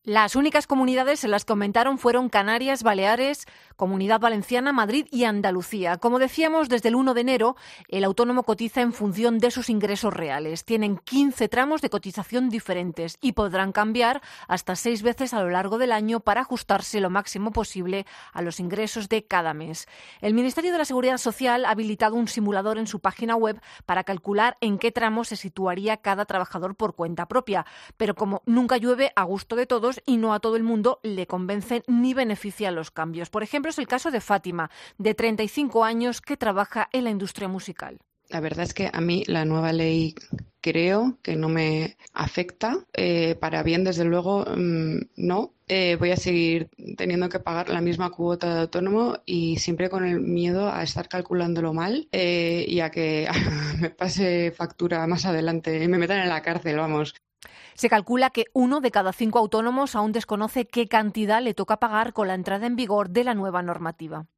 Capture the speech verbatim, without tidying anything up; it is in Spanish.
Las únicas comunidades en las que aumentaron fueron Canarias, Baleares, Comunidad Valenciana, Madrid y Andalucía. Como decíamos, desde el uno de enero el autónomo cotiza en función de sus ingresos reales. Tienen quince tramos de cotización diferentes y podrán cambiar hasta seis veces a lo largo del año para ajustarse lo máximo posible a los ingresos de cada mes. El Ministerio de la Seguridad Social ha habilitado un simulador en su página web para calcular en qué tramo se situaría cada trabajador por cuenta propia. Pero como nunca llueve a gusto de todos, y no a todo el mundo le convencen ni benefician los cambios. Por ejemplo, es el caso de Fátima, de treinta y cinco años, que trabaja en la industria musical. La verdad es que a mí la nueva ley creo que no me afecta. Eh, para bien, desde luego, mmm, no. Eh, voy a seguir teniendo que pagar la misma cuota de autónomo y siempre con el miedo a estar calculándolo mal eh, y a que me pase factura más adelante y me metan en la cárcel, vamos. Se calcula que uno de cada cinco autónomos aún desconoce qué cantidad le toca pagar con la entrada en vigor de la nueva normativa.